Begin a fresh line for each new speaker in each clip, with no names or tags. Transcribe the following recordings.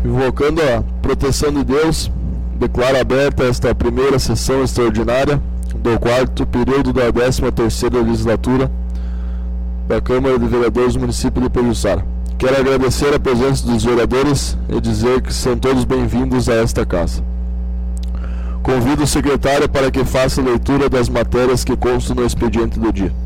Invocando a proteção de Deus, declaro aberta esta primeira sessão extraordinária do quarto período da 13ª legislatura da Câmara de Vereadores do município de Pejuçara. Quero agradecer a presença dos vereadores e dizer que são todos bem-vindos a esta casa. Convido o secretário para que faça a leitura das matérias que constam no expediente do dia.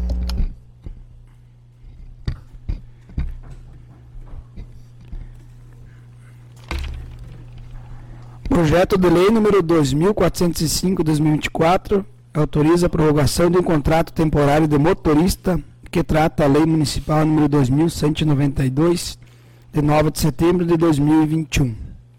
Projeto de Lei número 2405/2024 autoriza a prorrogação de um contrato temporário de motorista que trata a Lei Municipal número 2192, de 9 de setembro de 2021.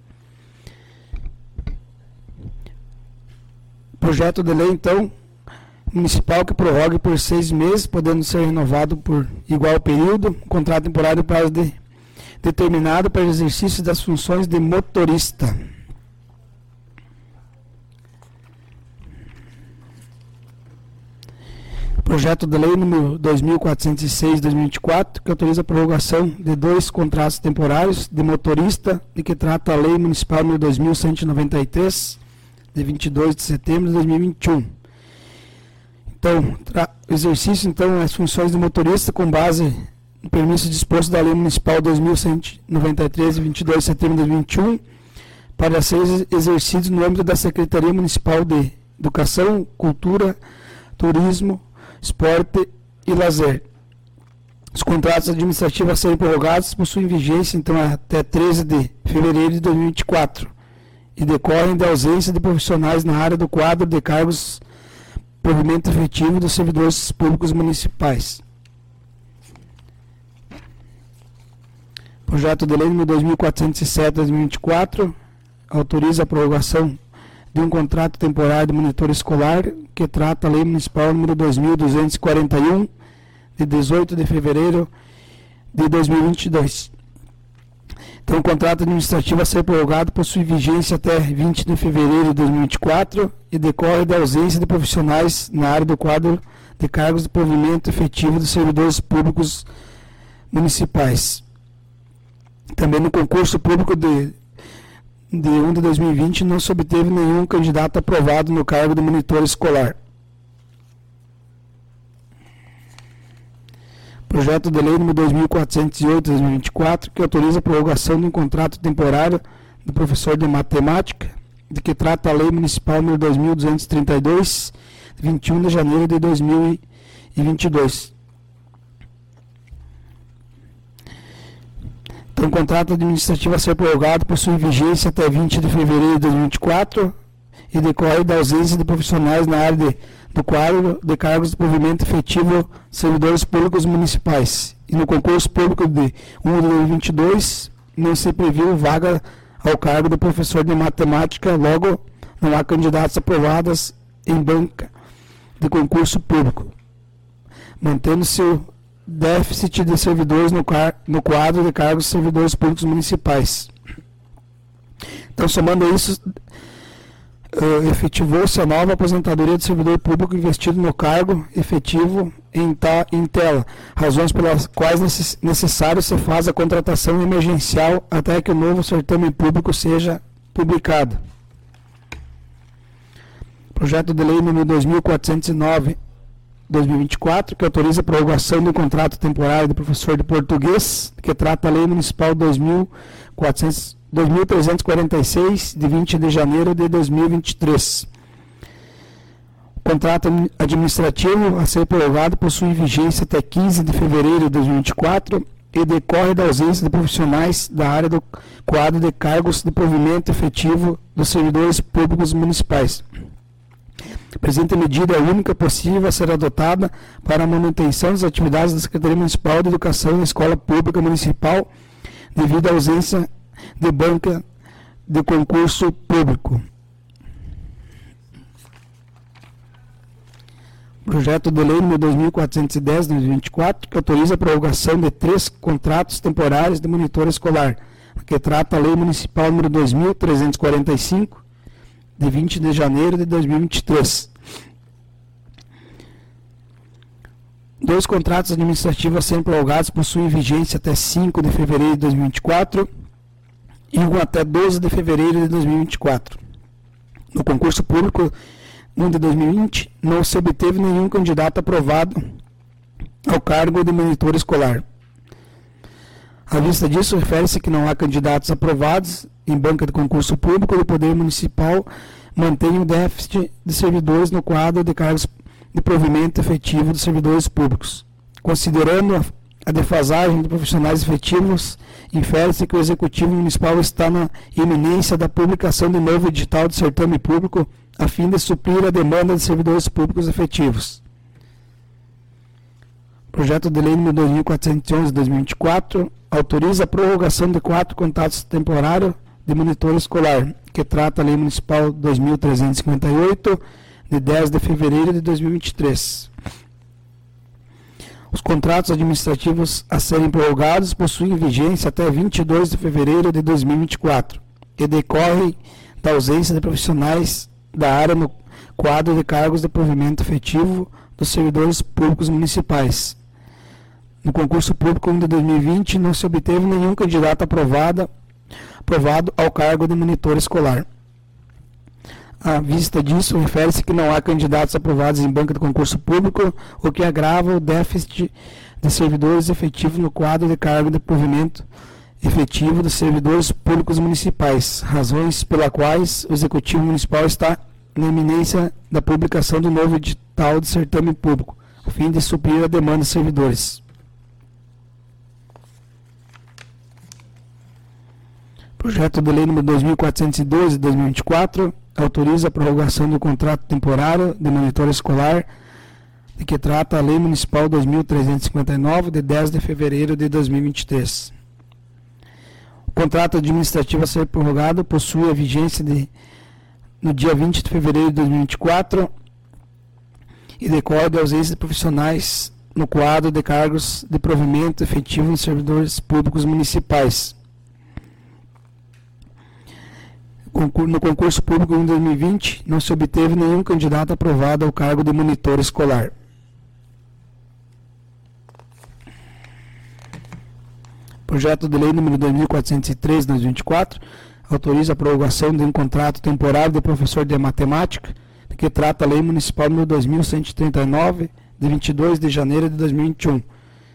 Projeto de lei, então, municipal que prorrogue por 6 meses, podendo ser renovado por igual período, contrato temporário prazo determinado para o exercício das funções de motorista. Projeto de lei número 2406/2024, que autoriza a prorrogação de 2 contratos temporários de motorista, de que trata a Lei Municipal número 2193, de 22 de setembro de 2021. Então, exercício, então, as funções de motorista com base no permisso disposto da Lei Municipal 2193, de 22 de setembro de 2021, para ser exercidos no âmbito da Secretaria Municipal de Educação, Cultura, Turismo, Esporte e Lazer. Os contratos administrativos a serem prorrogados possuem vigência, então, até 13 de fevereiro de 2024 e decorrem da ausência de profissionais na área do quadro de cargos provimento efetivo dos servidores públicos municipais. Projeto de lei número 2407/2024 autoriza a prorrogação de um contrato temporário de monitor escolar que trata a Lei Municipal número 2241, de 18 de fevereiro de 2022. Então, o contrato administrativo a ser prorrogado possui vigência até 20 de fevereiro de 2024 e decorre da ausência de profissionais na área do quadro de cargos de provimento efetivo dos servidores públicos municipais. Também no concurso público de 1 de 2020 não se obteve nenhum candidato aprovado no cargo de monitor escolar. Projeto de lei número 2408/2024, que autoriza a prorrogação de um contrato temporário do professor de matemática, de que trata a Lei Municipal número 2232, de 21 de janeiro de 2022. Então, o contrato administrativo a ser prorrogado possui vigência até 20 de fevereiro de 2024 e decorre da ausência de profissionais na área do quadro de cargos de provimento efetivo servidores públicos municipais. E no concurso público de 1 de 2022 não se previu vaga ao cargo de professor de matemática, logo não há candidatos aprovados em banca de concurso público, mantendo-se o déficit de servidores no quadro de cargos de servidores públicos municipais. Então, somando isso, efetivou-se a nova aposentadoria de servidor público investido no cargo efetivo em tela, razões pelas quais necessário se faz a contratação emergencial até que o novo certame público seja publicado. Projeto de lei número 2409/2024, que autoriza a prorrogação do contrato temporário do professor de português, que trata a Lei Municipal 2346, de 20 de janeiro de 2023. O contrato administrativo a ser prorrogado possui vigência até 15 de fevereiro de 2024 e decorre da ausência de profissionais da área do quadro de cargos de provimento efetivo dos servidores públicos municipais. A presente medida é a única possível a ser adotada para a manutenção das atividades da Secretaria Municipal de Educação na Escola Pública Municipal, devido à ausência de banca de concurso público. Projeto de lei número 2410/2024, que autoriza a prorrogação de 3 contratos temporários de monitor escolar, que trata a Lei Municipal número 2345, de 20 de janeiro de 2023. 2 contratos administrativos a serem prorrogados possuem vigência até 5 de fevereiro de 2024 e um até 12 de fevereiro de 2024. No concurso público no de 2020, não se obteve nenhum candidato aprovado ao cargo de monitor escolar. À vista disso, refere-se que não há candidatos aprovados em banca de concurso público do Poder Municipal mantém um déficit de servidores no quadro de cargos de provimento efetivo dos servidores públicos. Considerando a defasagem de profissionais efetivos, infere-se que o Executivo Municipal está na iminência da publicação de novo edital de certame público a fim de suprir a demanda de servidores públicos efetivos. Projeto de Lei nº 2411/2024 autoriza a prorrogação de 4 contratos temporários de monitor escolar, que trata a Lei Municipal 2358, de 10 de fevereiro de 2023. Os contratos administrativos a serem prorrogados possuem vigência até 22 de fevereiro de 2024 e decorrem da ausência de profissionais da área no quadro de cargos de provimento efetivo dos servidores públicos municipais. No concurso público de 2020, não se obteve nenhum candidato aprovado ao cargo de monitor escolar. À vista disso, refere-se que não há candidatos aprovados em banca de concurso público, o que agrava o déficit de servidores efetivos no quadro de cargo de provimento efetivo dos servidores públicos municipais, razões pelas quais o Executivo Municipal está na iminência da publicação do novo edital de certame público, a fim de suprir a demanda de servidores. Projeto de Lei nº 2412/2024 autoriza a prorrogação do contrato temporário de monitor escolar, de que trata a Lei Municipal 2359, de 10 de fevereiro de 2023. O contrato administrativo a ser prorrogado possui a vigência no dia 20 de fevereiro de 2024 e decorre da ausência de profissionais no quadro de cargos de provimento efetivo nos servidores públicos municipais. No concurso público em 2020, não se obteve nenhum candidato aprovado ao cargo de monitor escolar. Projeto de Lei nº 2403/2024 autoriza a prorrogação de um contrato temporário de professor de matemática, de que trata a Lei Municipal nº 2139, de 22 de janeiro de 2021.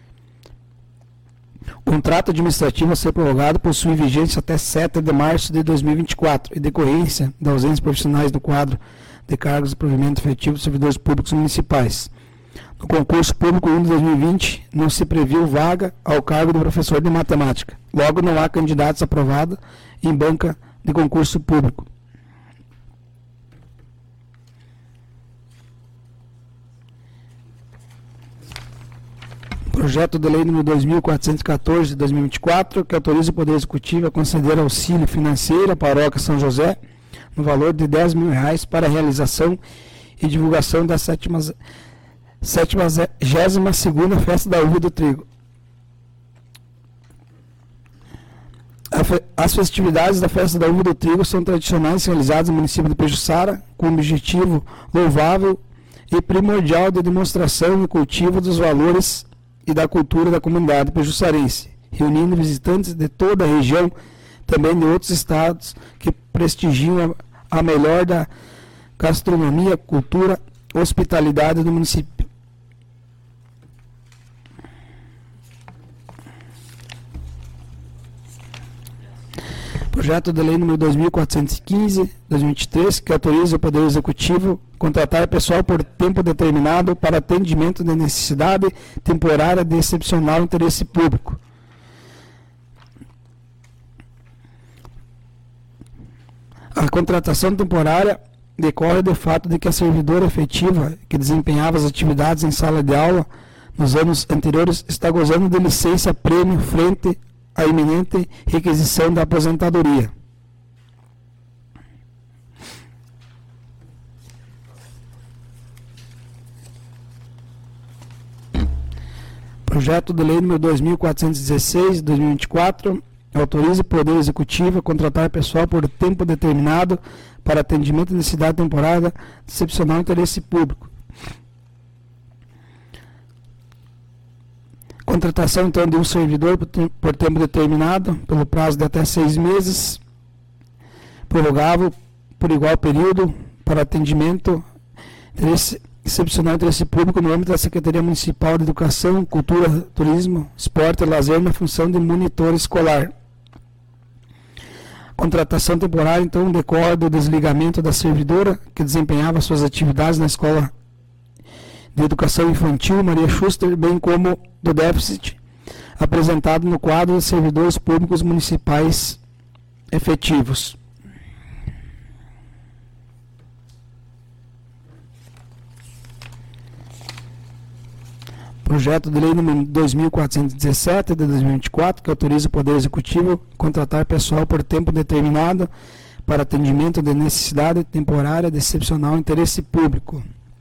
O contrato administrativo a ser prorrogado possui vigência até 7 de março de 2024 e decorrência da ausência de profissionais do quadro de cargos de provimento efetivo dos servidores públicos municipais. No concurso público 1 de 2020, não se previu vaga ao cargo de professor de matemática. Logo, não há candidatos aprovados em banca de concurso público. Projeto de Lei nº 2414/2024, que autoriza o Poder Executivo a conceder auxílio financeiro à Paróquia São José, no valor de R$ 10.000 para a realização e divulgação da 72ª Festa da Uva do Trigo. As festividades da Festa da Uva do Trigo são tradicionais realizadas no município de Pejuçara, com o objetivo louvável e primordial de demonstração e cultivo dos valores e da cultura da comunidade pejuçarense, reunindo visitantes de toda a região, também de outros estados, que prestigiam a melhor da gastronomia, cultura, hospitalidade do município. Projeto de Lei nº 2415/2023, que autoriza o Poder Executivo contratar pessoal por tempo determinado para atendimento de necessidade temporária de excepcional interesse público. A contratação temporária decorre do fato de que a servidora efetiva que desempenhava as atividades em sala de aula nos anos anteriores está gozando de licença prêmio frente à iminente requisição da aposentadoria. Projeto de Lei nº 2416/2024 autoriza o Poder Executivo a contratar pessoal por tempo determinado para atendimento de necessidade temporária de excepcional interesse público. Contratação, então, de um servidor por tempo determinado, pelo prazo de até 6 meses, prorrogável por igual período, para atendimento excepcional interesse público no âmbito da Secretaria Municipal de Educação, Cultura, Turismo, Esporte e Lazer na função de monitor escolar. Contratação temporária, então, decorre do desligamento da servidora que desempenhava suas atividades na Escola de Educação Infantil Maria Schuster, bem como do déficit apresentado no quadro de servidores públicos municipais efetivos. Projeto de lei número 2417 de 2024, que autoriza o Poder Executivo a contratar pessoal por tempo determinado para atendimento de necessidade temporária de excepcional interesse público.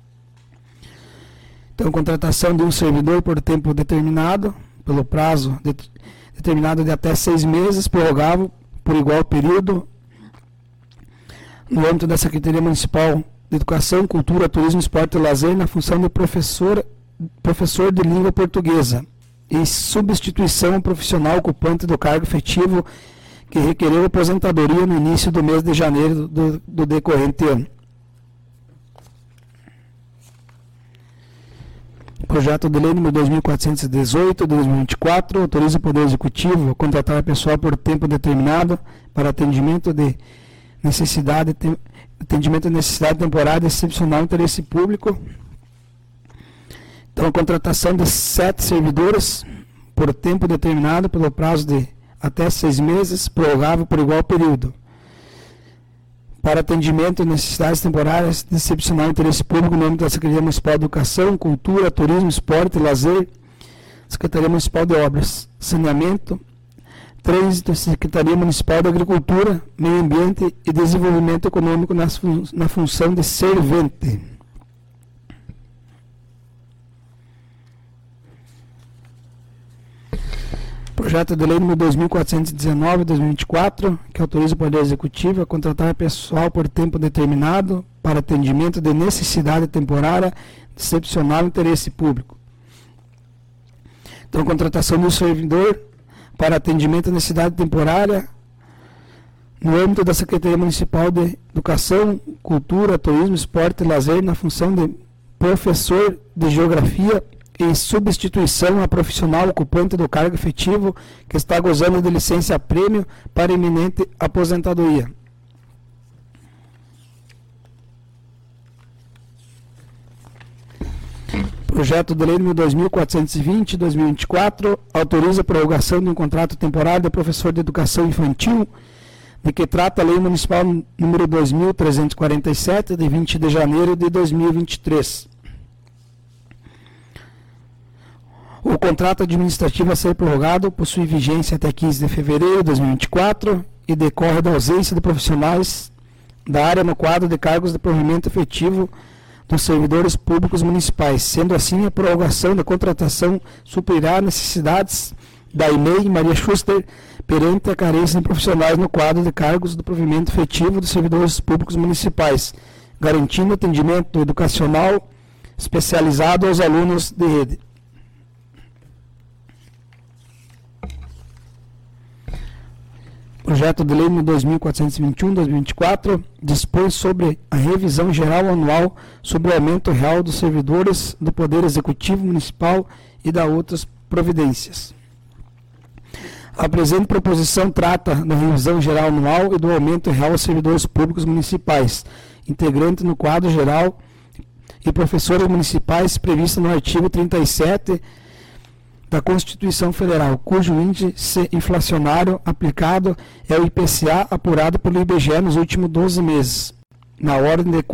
Então, contratação de um servidor por tempo determinado, pelo prazo determinado de até 6 meses, prorrogável por igual período, no âmbito da Secretaria Municipal de Educação, Cultura, Turismo, Esporte e Lazer, na função de professor de língua portuguesa, e substituição profissional ocupante do cargo efetivo que requereu aposentadoria no início do mês de janeiro do decorrente ano. Projeto de lei número 2418 de 2024 autoriza o Poder Executivo a contratar pessoal por tempo determinado para atendimento de necessidade temporária de excepcional interesse público. Então, a contratação de 7 servidores por tempo determinado pelo prazo de até 6 meses, prorrogável por igual período, para atendimento de necessidades temporárias de excepcional interesse público no âmbito da Secretaria Municipal de Educação, Cultura, Turismo, Esporte e Lazer, Secretaria Municipal de Obras, Saneamento, Trânsito, Secretaria Municipal de Agricultura, Meio Ambiente e Desenvolvimento Econômico na função de servente. Projeto de lei número 2419 de 2024, que autoriza o Poder Executivo a contratar pessoal por tempo determinado para atendimento de necessidade temporária de excepcional interesse público. Então, contratação de um servidor para atendimento de necessidade temporária no âmbito da Secretaria Municipal de Educação, Cultura, Turismo, Esporte e Lazer na função de professor de Geografia em substituição a profissional ocupante do cargo efetivo que está gozando de licença-prêmio para iminente aposentadoria. Projeto de lei número 2420, 2024, autoriza a prorrogação de um contrato temporário de professor de educação infantil, de que trata a Lei Municipal número 2347, de 20 de janeiro de 2023. O contrato administrativo a ser prorrogado possui vigência até 15 de fevereiro de 2024 e decorre da ausência de profissionais da área no quadro de cargos de provimento efetivo dos servidores públicos municipais. Sendo assim, a prorrogação da contratação suprirá necessidades da EMEI Maria Schuster perante a carência de profissionais no quadro de cargos do provimento efetivo dos servidores públicos municipais, garantindo atendimento educacional especializado aos alunos de rede. Projeto de lei número 2421/2024 dispõe sobre a revisão geral anual sobre o aumento real dos servidores do Poder Executivo Municipal e da outras providências. A presente proposição trata da revisão geral anual e do aumento real aos servidores públicos municipais, integrante no quadro geral e professores municipais previsto no artigo 37 da Constituição Federal, cujo índice inflacionário aplicado é o IPCA apurado pelo IBGE nos últimos 12 meses, na ordem de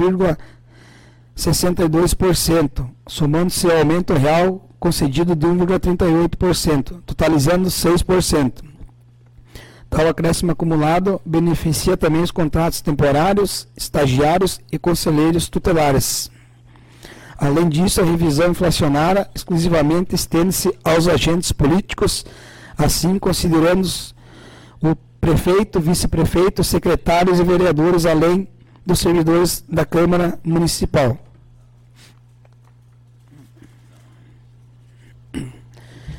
4,62%, somando-se ao aumento real concedido de 1,38%, totalizando 6%. Tal acréscimo acumulado beneficia também os contratos temporários, estagiários e conselheiros tutelares. Além disso, a revisão inflacionária exclusivamente estende-se aos agentes políticos, assim considerando o prefeito, vice-prefeito, secretários e vereadores, além dos servidores da Câmara Municipal.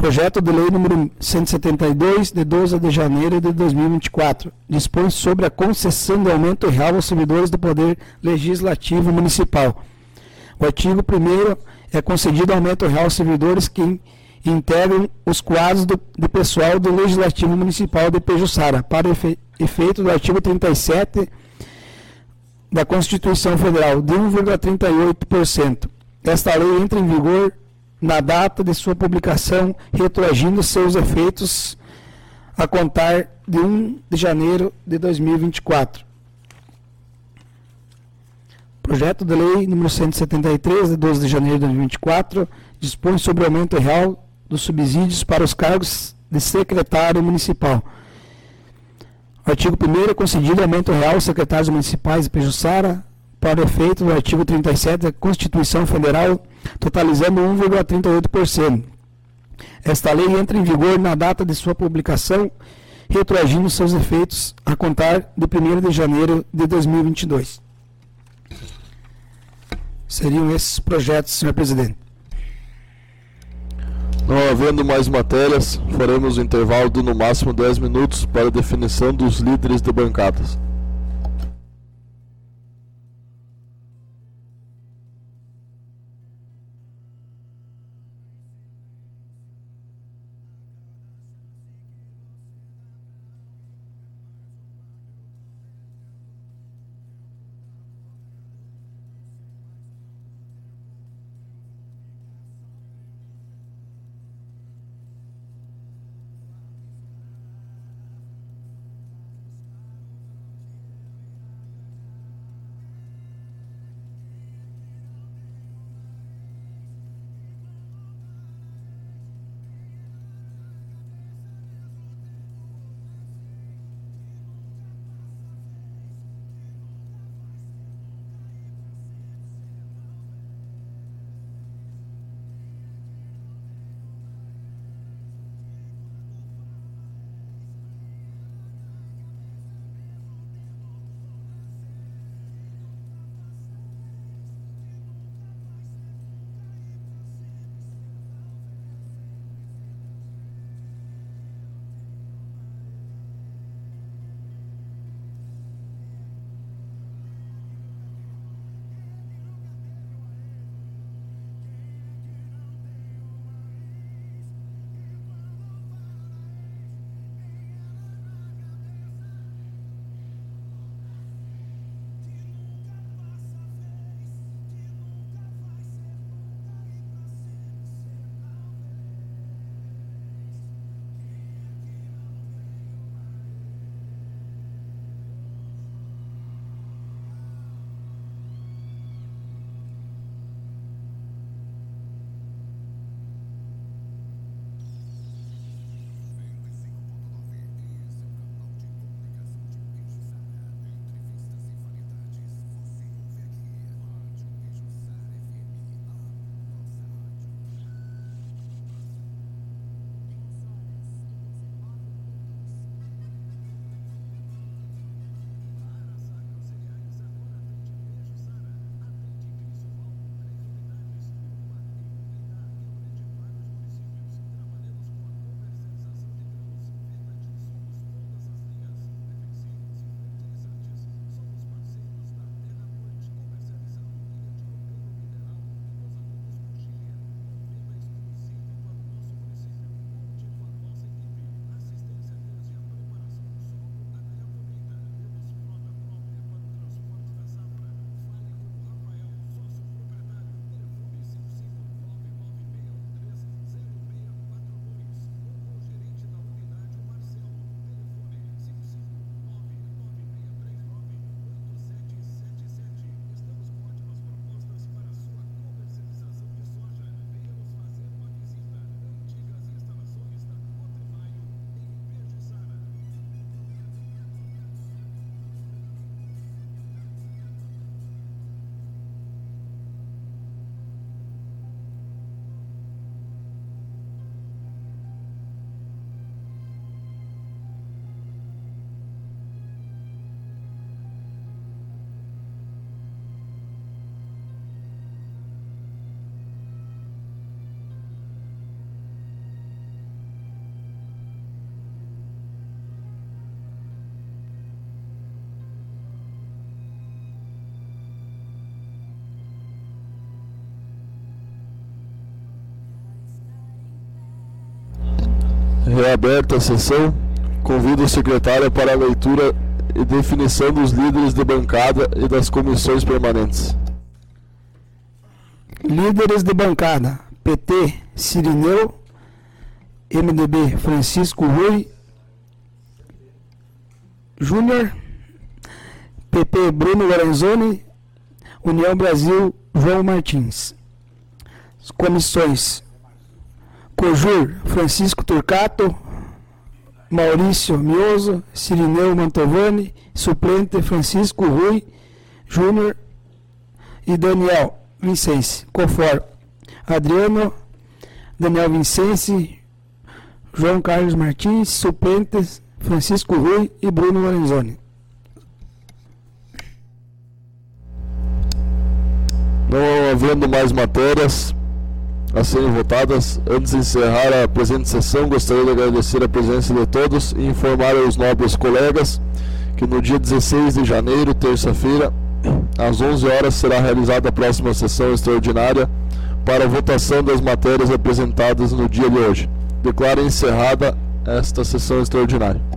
Projeto de Lei número 172, de 12 de janeiro de 2024, dispõe sobre a concessão de aumento real aos servidores do Poder Legislativo Municipal. O artigo 1º é concedido aumento real aos servidores que integram os quadros de pessoal do Legislativo Municipal de Pejuçara, para efeito do artigo 37 da Constituição Federal, de 1,38%. Esta lei entra em vigor na data de sua publicação, retroagindo seus efeitos a contar de 1 de janeiro de 2024. Projeto de Lei número 173, de 12 de janeiro de 2024, dispõe sobre o aumento real dos subsídios para os cargos de secretário municipal. Artigo 1º é concedido aumento real aos secretários municipais de Pejuçara, para o efeito do artigo 37 da Constituição Federal, totalizando 1,38%. Esta lei entra em vigor na data de sua publicação, retroagindo seus efeitos a contar de 1º de janeiro de 2022. Seriam esses projetos, senhor presidente.
Não havendo mais matérias, faremos o intervalo de no máximo 10 minutos para a definição dos líderes de bancadas. Reaberta a sessão, convido o secretário para a leitura e definição dos líderes de bancada e das comissões permanentes.
Líderes de bancada: PT, Cirineu. MDB, Francisco Rui Júnior. PP, Bruno Lorenzoni. União Brasil, João Martins. Comissões: Cojur, Francisco Turcato. Maurício Mioso. Cirineu Mantovani. Suplente, Francisco Rui Júnior e Daniel Vincenzi. Cofor: Adriano, Daniel Vincenzi, João Carlos Martins. Suplentes, Francisco Rui e Bruno Lorenzoni.
Não havendo mais matérias a serem votadas, antes de encerrar a presente sessão, gostaria de agradecer a presença de todos e informar aos nobres colegas que no dia 16 de janeiro, terça-feira, às 11 horas, será realizada a próxima sessão extraordinária para a votação das matérias apresentadas no dia de hoje. Declaro encerrada esta sessão extraordinária.